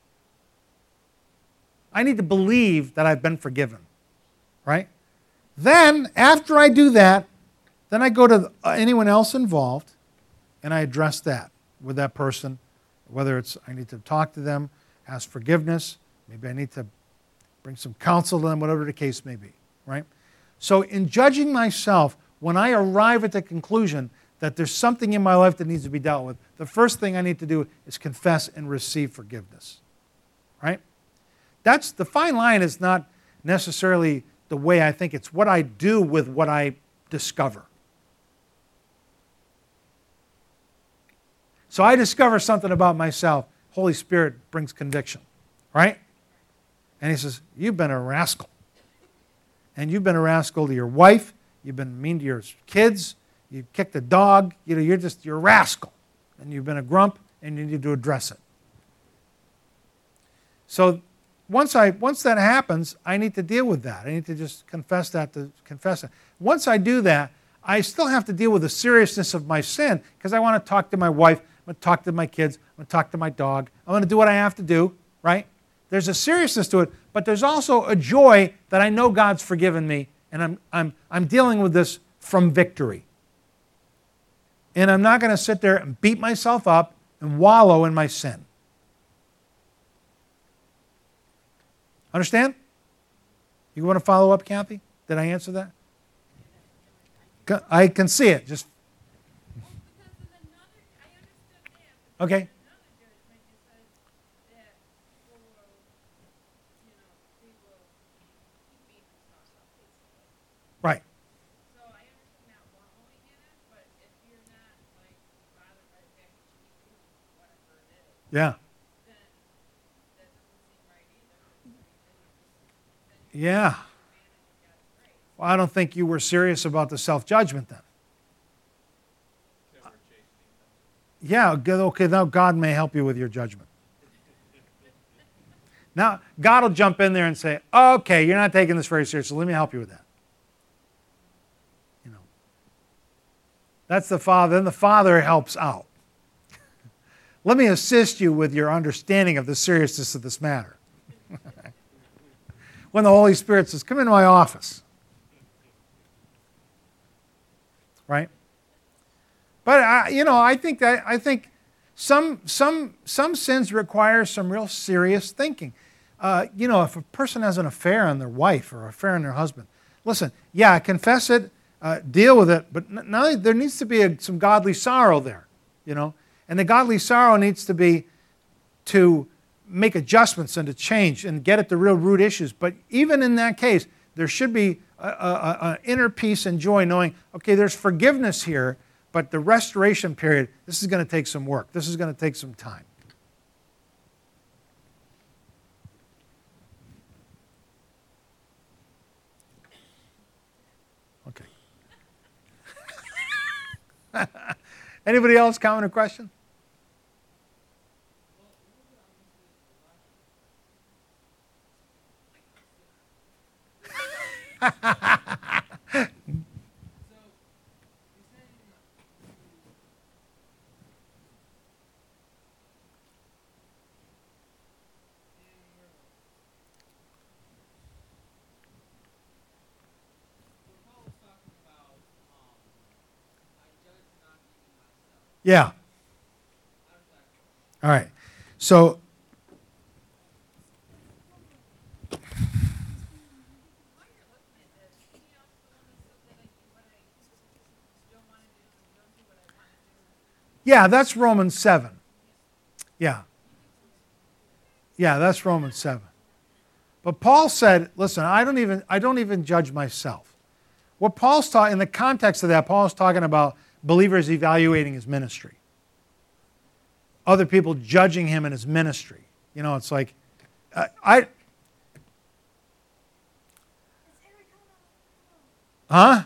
I need to believe that I've been forgiven, right? Then, after I do that, then I go to anyone else involved and I address that with that person, whether it's I need to talk to them, ask forgiveness, maybe I need to bring some counsel to them, whatever the case may be, right? So in judging myself, when I arrive at the conclusion that there's something in my life that needs to be dealt with, the first thing I need to do is confess and receive forgiveness, right? That's the fine line is not necessarily the way I think, it's what I do with what I discover. So I discover something about myself. Holy Spirit brings conviction, right? And he says, you've been a rascal. And you've been a rascal to your wife. You've been mean to your kids. You kicked a dog. You're a rascal. And you've been a grump, and you need to address it. So once that happens, I need to deal with that. I need to just confess that. Once I do that, I still have to deal with the seriousness of my sin because I want to talk to my wife. I'm going to talk to my kids. I'm going to talk to my dog. I'm going to do what I have to do, right? There's a seriousness to it, but there's also a joy that I know God's forgiven me, and I'm dealing with this from victory. And I'm not going to sit there and beat myself up and wallow in my sin. Understand? You want to follow up, Kathy? Did I answer that? I can see it. Just Well, because in another, I understood that. But okay. in another judgment, it says that people will, they will keep beating themselves up, basically. Right. So I understand not wallowing in it, but if you're not like bothered by the fact that you keep doing whatever it is, Yeah. then that doesn't seem right either. Yeah. Advantage of God's grace. Well, I don't think you were serious about the self-judgment then. Yeah, okay, now God may help you with your judgment. Now, God will jump in there and say, okay, you're not taking this very seriously. Let me help you with that. That's the Father. Then the Father helps out. Let me assist you with your understanding of the seriousness of this matter. When the Holy Spirit says, come into my office. Right? But I think some sins require some real serious thinking. If a person has an affair on their wife or an affair on their husband, listen, yeah, confess it, deal with it, but now there needs to be some godly sorrow there, and the godly sorrow needs to be to make adjustments and to change and get at the real root issues. But even in that case, there should be an inner peace and joy knowing, okay, there's forgiveness here, but the restoration period, this is going to take some work. This is going to take some time. Okay. Anybody else comment or question? Yeah. All right. So, While you're looking at this, can you also the one that said that what I don't want to do and don't do what I want to do? yeah, that's Romans 7. Yeah. Yeah, that's Romans 7. But Paul said, listen, I don't even judge myself. What Paul's taught in the context of that, Paul's talking about believers evaluating his ministry. Other people judging him in his ministry. You know, it's like, Huh?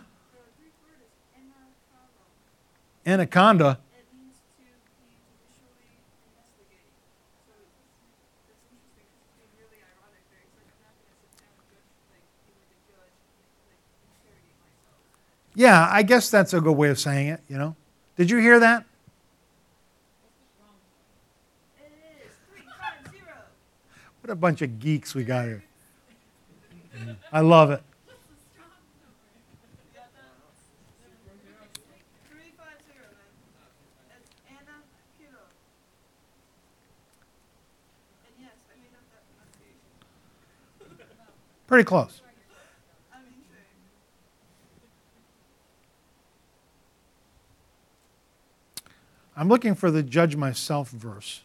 Anaconda. It means to be judicially investigating. So that's interesting. It's being really ironic there. He's like, I'm not going to sit down and judge, like, be like a judge, like, interrogate myself. Yeah, I guess that's a good way of saying it, you know. Did you hear that? It is 350. What a bunch of geeks we got here. I love it. You got that? 350, man. It's Anna Kilo. And yes, I made up that pronunciation. Pretty close. I mean, same. I'm looking for the judge myself verse.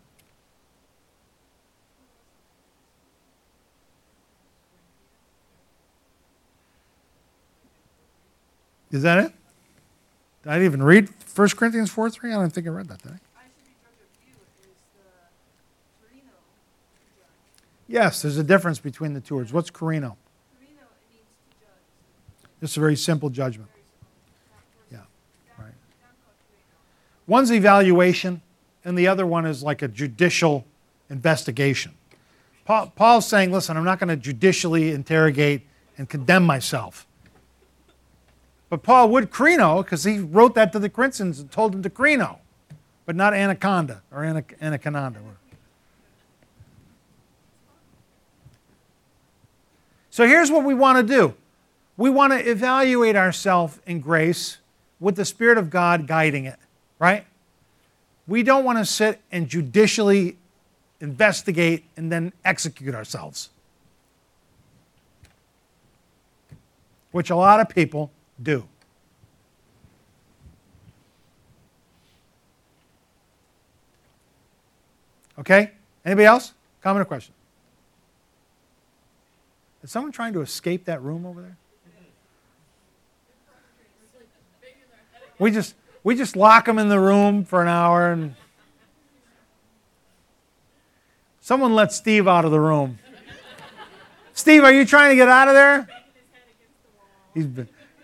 Is that it? Did I even read 1 Corinthians 4:3? I don't think I read that, did I? I should be judge of you is the Carino judge. Yes, there's a difference between the two words. What's carino? Carino, it means to judge. It's a very simple judgment. Very simple. Yeah, right. Not called Carino. One's evaluation, and the other one is like a judicial investigation. Paul's saying, listen, I'm not going to judicially interrogate and condemn myself. But Paul would crino, because he wrote that to the Corinthians and told them to crino, but not anaconda or anaconda. So here's what we want to do. We want to evaluate ourselves in grace with the Spirit of God guiding it, right? We don't want to sit and judicially investigate and then execute ourselves, which a lot of people do. Okay? Anybody else? Comment or question? Is someone trying to escape that room over there? We just lock them in the room for an hour and someone let Steve out of the room. Steve, are you trying to get out of there? He's been.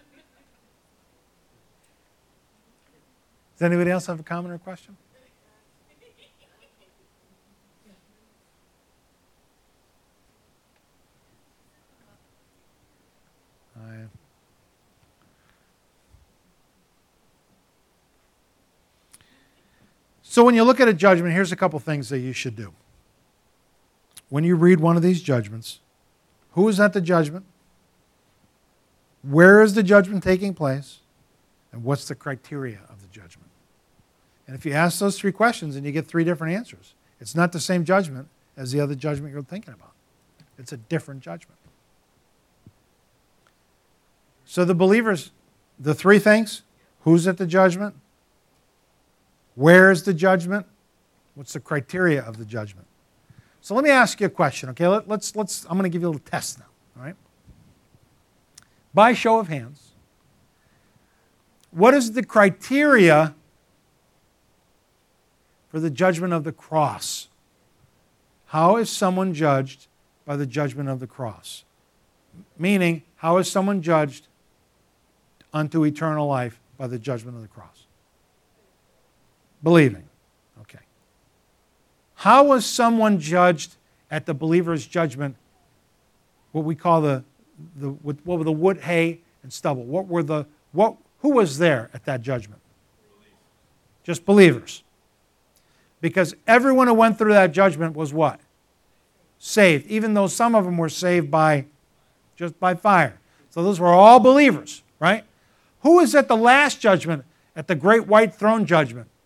Does anybody else have a comment or question? So when you look at a judgment, here's a couple things that you should do. When you read one of these judgments, who is at the judgment? Where is the judgment taking place? And what's the criteria of the judgment? And if you ask those three questions and you get three different answers, it's not the same judgment as the other judgment you're thinking about. It's a different judgment. So the believers, the three things: who's at the judgment? Where is the judgment? What's the criteria of the judgment? So let me ask you a question, okay? I'm going to give you a little test now, all right? By show of hands, what is the criteria for the judgment of the cross? How is someone judged by the judgment of the cross? Meaning, how is someone judged unto eternal life by the judgment of the cross? Believing. Okay. How was someone judged at the believer's judgment? What we call what were the wood, hay, and stubble? Who was there at that judgment? Just believers. Because everyone who went through that judgment was what? Saved. Even though some of them were saved just by fire. So those were all believers, right? Who was at the last judgment, at the great white throne judgment?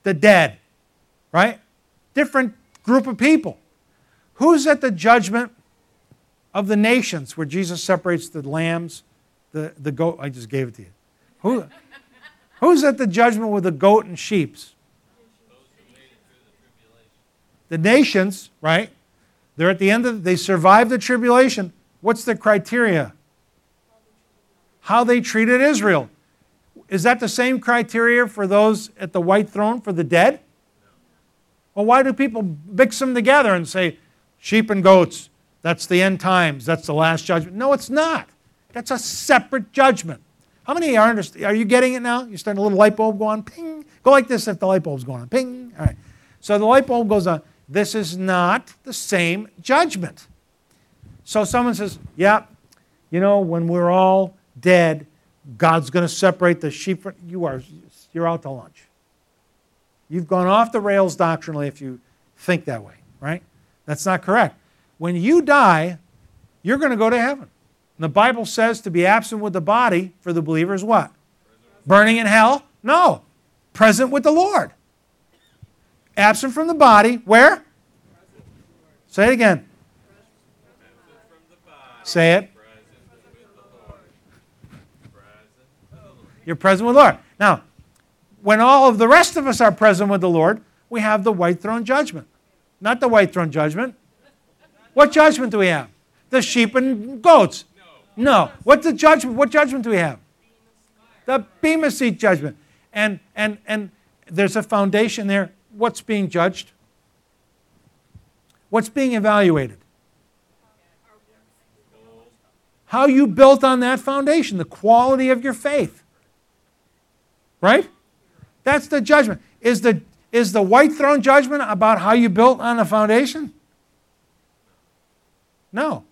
the dead, right? Different group of people. Who's at the judgment of the nations where Jesus separates the lambs, the goat? I just gave it to you. Who's at the judgment with the goat and sheeps? The nations, right? They're at the end of, they survived the tribulation. What's the criteria? How they treated Israel. Is that the same criteria for those at the white throne for the dead? Well, why do people mix them together and say, sheep and goats, that's the end times, that's the last judgment? No, it's not. That's a separate judgment. How many are you getting it now? You're starting a little light bulb go on, ping. Go like this if the light bulb's going on, ping. All right. So the light bulb goes on. This is not the same judgment. So someone says, yeah, when we're all dead, God's going to separate the sheep from you're out to lunch. You've gone off the rails doctrinally if you think that way, right? That's not correct. When you die, you're going to go to heaven. And the Bible says to be absent with the body for the believer is what? Burning in hell? No. Present with the Lord. Absent from the body, where? Say it again. Say it. You're present with the Lord. Now, when all of the rest of us are present with the Lord, we have the white throne judgment. Not the white throne judgment. What judgment do we have? The sheep and goats. No. What judgment do we have? The Bema Seat judgment. And there's a foundation there. What's being judged? What's being evaluated? How you built on that foundation, the quality of your faith. Right? That's the judgment. Is the white throne judgment about how you built on the foundation? No.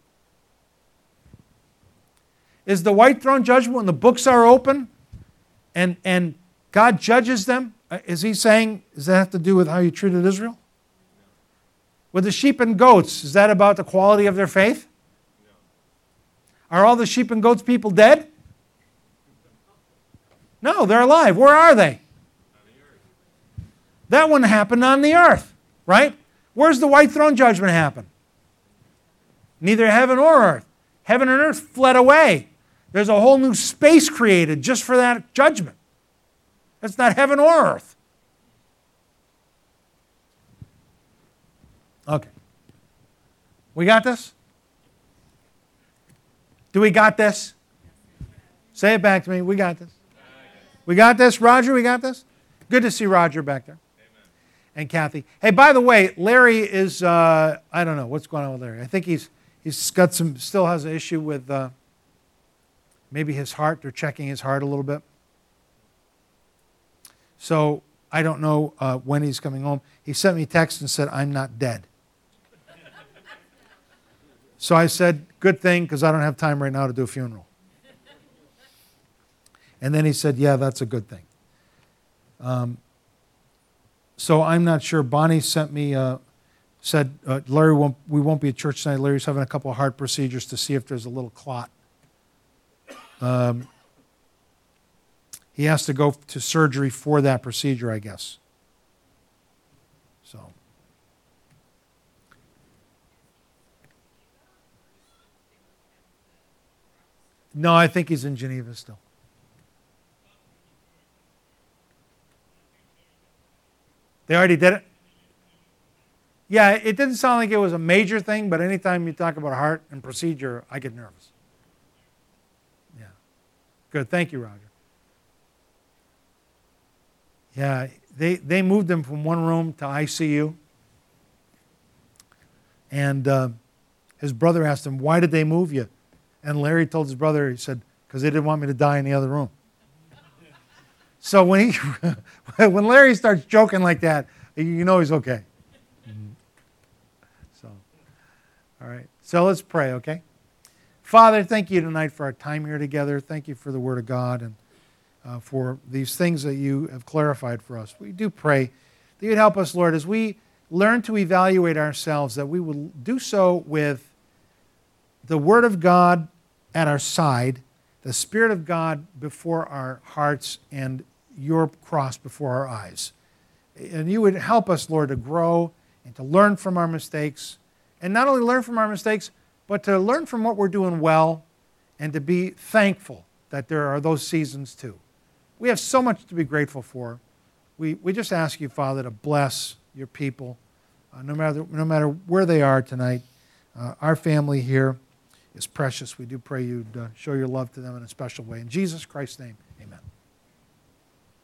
Is the white throne judgment when the books are open and God judges them? Is he saying, does that have to do with how you treated Israel? With the sheep and goats, is that about the quality of their faith? Are all the sheep and goats people dead? No, they're alive. Where are they? That one happened on the earth, right? Where's the white throne judgment happen? Neither heaven or earth. Heaven and earth fled away. There's a whole new space created just for that judgment. That's not heaven or earth. Okay. We got this? Do we got this? Say it back to me. We got this. We got this, Roger? We got this? Good to see Roger back there. Amen. And Kathy. Hey, by the way, Larry is, I don't know what's going on with Larry. I think he's got still has an issue with maybe his heart. They're checking his heart a little bit. So I don't know when he's coming home. He sent me a text and said, I'm not dead. So I said, good thing, because I don't have time right now to do a funeral. And then he said, yeah, that's a good thing. So I'm not sure. Bonnie sent me, said, Larry, we won't be at church tonight. Larry's having a couple of heart procedures to see if there's a little clot. He has to go to surgery for that procedure, I guess. So. No, I think he's in Geneva still. They already did it? Yeah, it didn't sound like it was a major thing, but anytime you talk about heart and procedure, I get nervous. Yeah. Good. Thank you, Roger. Yeah, they moved him from one room to ICU. And his brother asked him, why did they move you? And Larry told his brother, he said, because they didn't want me to die in the other room. So when Larry starts joking like that, you know he's okay. So, all right. So let's pray, okay? Father, thank you tonight for our time here together. Thank you for the Word of God and for these things that you have clarified for us. We do pray that you'd help us, Lord, as we learn to evaluate ourselves, that we will do so with the Word of God at our side, the Spirit of God before our hearts, and your cross before our eyes. And you would help us, Lord, to grow and to learn from our mistakes. And not only learn from our mistakes, but to learn from what we're doing well and to be thankful that there are those seasons too. We have so much to be grateful for. We just ask you, Father, to bless your people, no matter where they are tonight. Our family here is precious. We do pray you'd show your love to them in a special way. In Jesus Christ's name, amen.